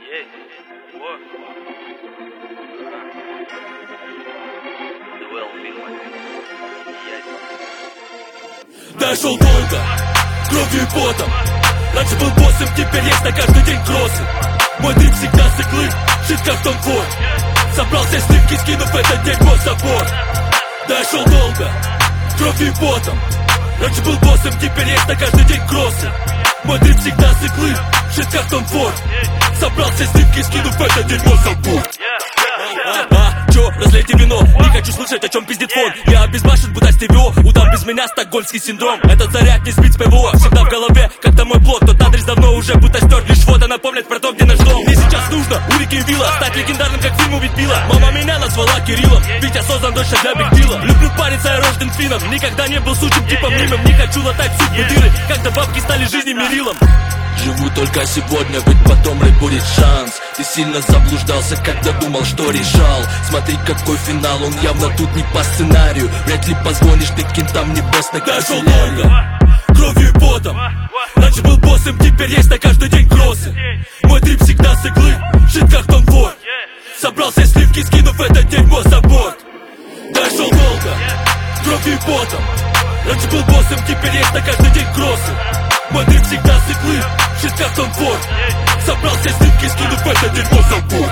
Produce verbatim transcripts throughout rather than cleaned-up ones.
Дошел долго, кровью и потом. Раньше был боссом, теперь есть на каждый день кроссы. Мой дрип всегда с иглы, шит как Том Форд. Собрал все сливки, скинув этот дерьмо в забор. Дошел долго, кровью и потом. Раньше был боссом, теперь есть на каждый день кроссы. Мой дрип всегда с иглы, шит как Том Форд. Собрал все сливки, скинув этот дерьмо в забор. А, а, чё, разлейте вино, не хочу слышать, о чем пиздит фон. Я обезбашен, будто стерео, удар без меня, стокгольмский синдром. Этот заряд не спит с ПВО, всегда в голове, когда мой блок. Тот адрес давно уже будто стер, лишь фото напомнит про то, где наш дом. Мне сейчас нужно у реки Вилла стать легендарным, как фильм «Убить Билла». Мама меня назвала Кириллом, ведь я создан точно для бигдила. Люблю париться, я рожден финном, никогда не был сучим типом мимом. Не хочу латать судьбы дыры, когда бабки стали жизни мерилом. Живу только сегодня, ведь потом рэп будет шанс. Ты сильно заблуждался, когда думал, что решал. Смотри, какой финал, он явно тут не по сценарию. Вряд ли позвонишь ты кентам небесной канцелярии. Дошел долго, кровью и потом. Раньше был боссом, теперь есть на каждый день кроссы. Мой дрип всегда с иглы, шит как Том Форд. Собрал все сливки, скинув этот дерьмо за борт. Дошел долго, кровью и потом. Раньше был боссом, теперь есть на каждый день кроссы. Мой дрип всегда с иглы, шит как Том Форд. Собрал все сливки, скинув это дерьмо за борт.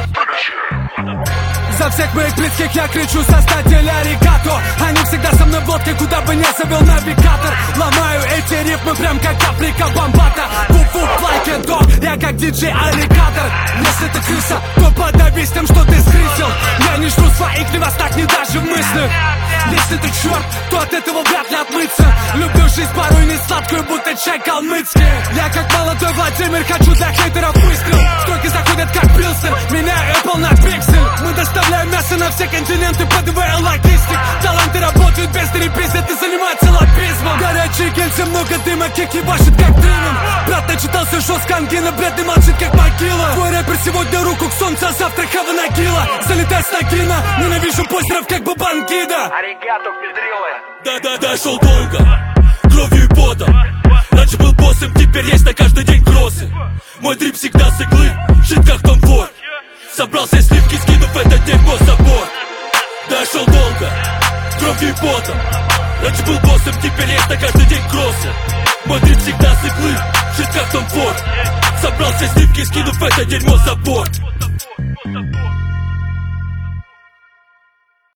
За всех моих близких я кричу создатель аригато. Они всегда со мной в лодке, куда бы не завел навигатор. Ломаю эти рифмы прям как Африка Бомбата. Фу-фу, like a dog, я как диджей аллигатор. Если ты крыса, то подавись тем, что ты скрысил. Я не жду своих, не вас так не даже в мыслях. Если ты черт, то от этого вряд ли отмыться. Люблю жизнь порой не сладкую, будто чай калмыцкий. Я как молодой Владимир, хочу для хейтеров выстрел. Строки заходят как Пилсен, меняю Apple на пиксель. Мы доставляем мясо на все континенты, ПДВ логистик. Таланты работают без терапии, ты занимается лоббизмом. Горячие кельцы, много дыма, кик ебашит как дымом. Брат начитался жестко, ангина, бледный молчит как могила. Твой рэпер сегодня руку к солнцу, а завтра хава нагила. Залетай с нагина, ненавижу постеров как Бабангида. Да-да, дошел долго, кровью и потом. Раньше был боссом, теперь есть на каждый день кроссы. Мой дрип всегда с иглы, шит как Том Форд. Собрал все сливки, скинув это дерьмо за борт. Дошел долго, кровью и потом. Раньше был боссом, теперь есть на каждый день кроссы. Мой дрип всегда с иглы, шит как Том Форд. Собрал все сливки, скинув это дерьмо за борт.